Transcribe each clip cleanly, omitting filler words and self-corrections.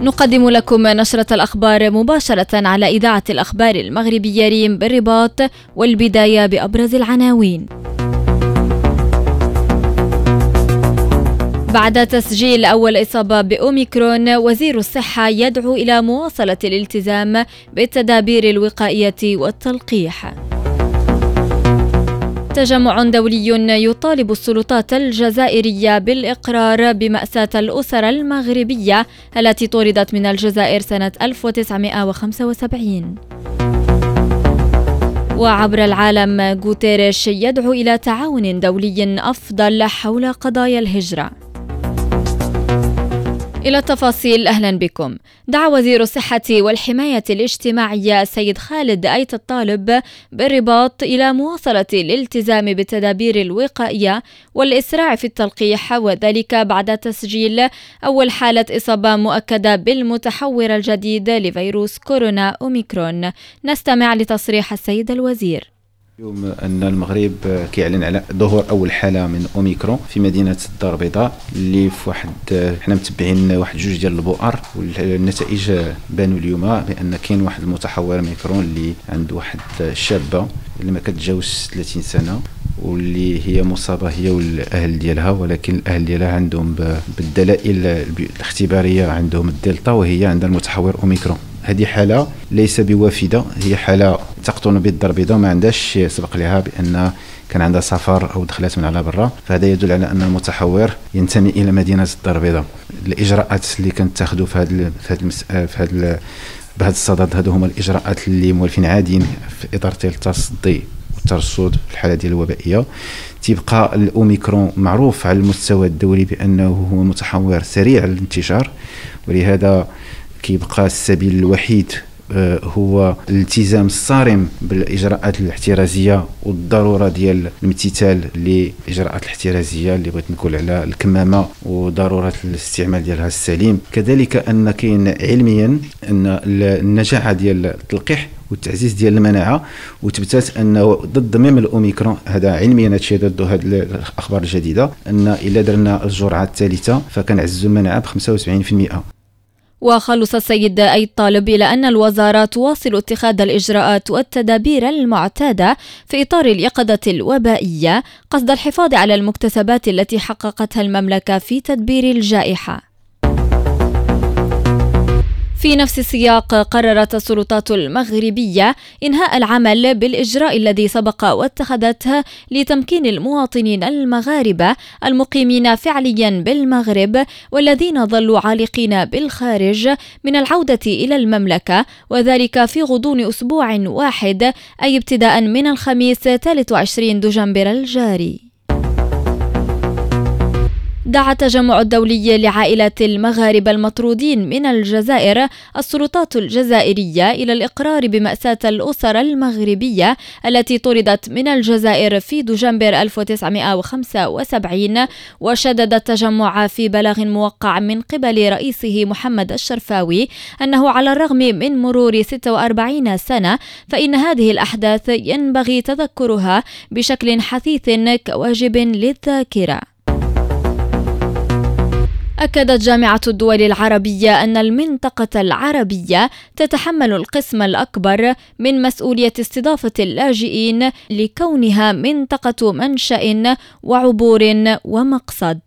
نقدم لكم نشرة الأخبار مباشرة على إذاعة الأخبار المغربية ريم بالرباط، والبداية بأبرز العناوين. بعد تسجيل أول إصابة بأوميكرون، وزير الصحة يدعو إلى مواصلة الالتزام بالتدابير الوقائية والتلقيح. تجمع دولي يطالب السلطات الجزائرية بالإقرار بمأساة الأسر المغربية التي طردت من الجزائر سنة 1975. وعبر العالم، غوتيريش يدعو إلى تعاون دولي أفضل حول قضايا الهجرة. إلى التفاصيل، أهلا بكم. دعا وزير الصحة والحماية الاجتماعية السيد خالد أيت الطالب بالرباط إلى مواصلة الالتزام بالتدابير الوقائية والإسراع في التلقيح، وذلك بعد تسجيل أول حالة إصابة مؤكدة بالمتحور الجديد لفيروس كورونا أوميكرون. نستمع لتصريح السيد الوزير. اليوم أن المغرب كيعلن على ظهور أول حالة من أوميكرون في مدينة الدار البيضاء، اللي في حنا متبعين واحد جوج ديال البؤر، والنتائج بانوا اليوم بأن كاين واحد المتحور أوميكرون اللي عنده واحد شابة اللي ما كتجاوز 30 سنة، واللي هي مصابة هي والأهل ديالها، ولكن الأهل ديالها عندهم بالدلائل الاختبارية عندهم الدلتا، وهي عندها المتحور أوميكرون. هذه حالة ليس بوافدة، هي حالة تقطن بالدار البيضاء، ما عندهاش سبق لها بأن كان عندها سفر أو دخلت من على برا، فهذا يدل على أن المتحور ينتمي إلى مدينة الدار البيضاء. الإجراءات اللي كانت تاخذوا بهذا الصدد، هذو هما الإجراءات اللي موالفين عاديين في إطار التصدي والترصد في الحالة ديال الوبائية. تبقى الأوميكرون معروف على المستوى الدولي بأنه هو متحور سريع الانتشار، ولهذا كيبقى السبيل الوحيد هو الالتزام الصارم بالإجراءات الاحترازية والضرورة ديال الامتثال للإجراءات الاحترازية اللي بغيت نقول على الكمامة وضرورة الاستعمال ديالها السليم. كذلك أن كاين علميا أن النجاعة ديال التلقيح والتعزيز ديال المناعة، وتبتات أنه ضد ميم الأوميكرون، هذا علميا هادشي ضد هاد الأخبار الجديدة، أن إلا درنا الجرعة الثالثة فكنعززوا المناعة ب75%. وخلص السيد أي الطالب إلى أن الوزارة تواصل اتخاذ الإجراءات والتدابير المعتادة في إطار اليقظة الوبائية قصد الحفاظ على المكتسبات التي حققتها المملكة في تدبير الجائحة. في نفس السياق، قررت السلطات المغربية إنهاء العمل بالإجراء الذي سبق واتخذته لتمكين المواطنين المغاربة المقيمين فعليا بالمغرب والذين ظلوا عالقين بالخارج من العودة إلى المملكة، وذلك في غضون أسبوع واحد، أي ابتداء من الخميس 23 دجنبر الجاري. دعا التجمع الدولي لعائلة المغاربة المطرودين من الجزائر السلطات الجزائرية إلى الإقرار بمأساة الأسر المغربية التي طردت من الجزائر في دجنبر 1975، وشدد التجمع في بلاغ موقع من قبل رئيسه محمد الشرفاوي أنه على الرغم من مرور 46 سنة فإن هذه الأحداث ينبغي تذكرها بشكل حثيث كواجب للذاكرة. أكدت جامعة الدول العربية أن المنطقة العربية تتحمل القسم الأكبر من مسؤولية استضافة اللاجئين لكونها منطقة منشأ وعبور ومقصد.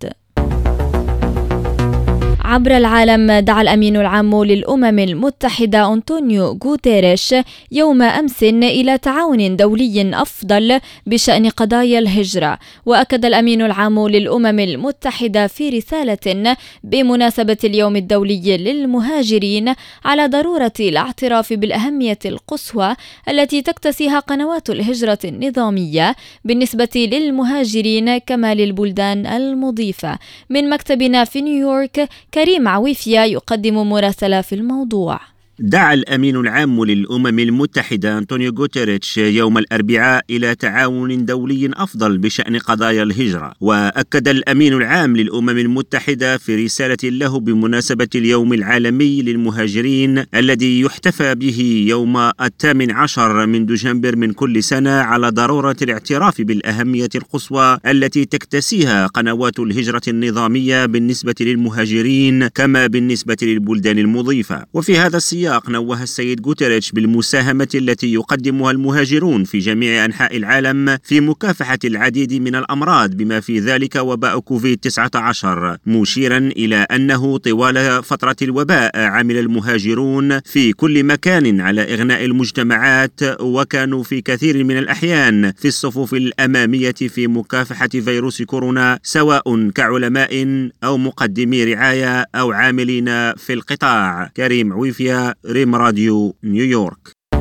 عبر العالم، دعا الأمين العام للأمم المتحدة أنطونيو غوتيريش يوم أمس إلى تعاون دولي أفضل بشأن قضايا الهجرة. وأكد الأمين العام للأمم المتحدة في رسالة بمناسبة اليوم الدولي للمهاجرين على ضرورة الاعتراف بالأهمية القصوى التي تكتسيها قنوات الهجرة النظامية بالنسبة للمهاجرين كما للبلدان المضيفة. من مكتبنا في نيويورك، كريم عويفية يقدم مراسلة في الموضوع. دعا الأمين العام للأمم المتحدة أنطونيو غوتيريش يوم الأربعاء إلى تعاون دولي أفضل بشأن قضايا الهجرة. وأكد الأمين العام للأمم المتحدة في رسالة له بمناسبة اليوم العالمي للمهاجرين الذي يحتفى به يوم 18 من دجنبر من كل سنة على ضرورة الاعتراف بالأهمية القصوى التي تكتسيها قنوات الهجرة النظامية بالنسبة للمهاجرين كما بالنسبة للبلدان المضيفة. وفي هذا السياق نوه السيد غوتيريش بالمساهمة التي يقدمها المهاجرون في جميع أنحاء العالم في مكافحة العديد من الأمراض بما في ذلك وباء كوفيد-19، مشيرا إلى أنه طوال فترة الوباء عمل المهاجرون في كل مكان على إغناء المجتمعات، وكانوا في كثير من الأحيان في الصفوف الأمامية في مكافحة فيروس كورونا، سواء كعلماء أو مقدمي رعاية أو عاملين في القطاع. كريم عويفية، ريم راديو، نيويورك.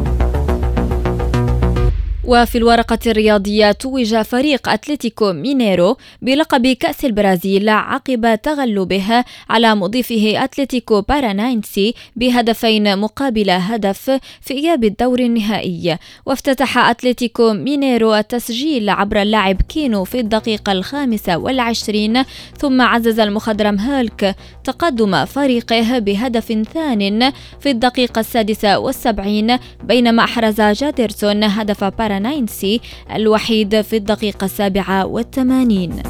وفي الورقة الرياضية توج فريق أتلتيكو مينيرو بلقب كأس البرازيل عقب تغلبه على مضيفه أتلتيكو باراناينسي بهدفين مقابل هدف في إياب الدور النهائي. وافتتح أتلتيكو مينيرو التسجيل عبر اللاعب كينو في الدقيقة 25، ثم عزز المخضرم هالك تقدم فريقه بهدف ثان في الدقيقة 76، بينما أحرز جادرسون هدف باراناينسي الوحيد في الدقيقة 87.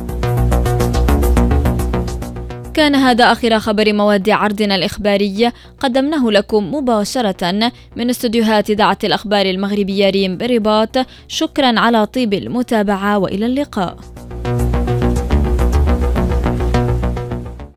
كان هذا آخر خبر مواد عرضنا الإخباري، قدمناه لكم مباشرة من استديوهات إذاعة الأخبار المغربية ريم بالرباط. شكرا على طيب المتابعة وإلى اللقاء.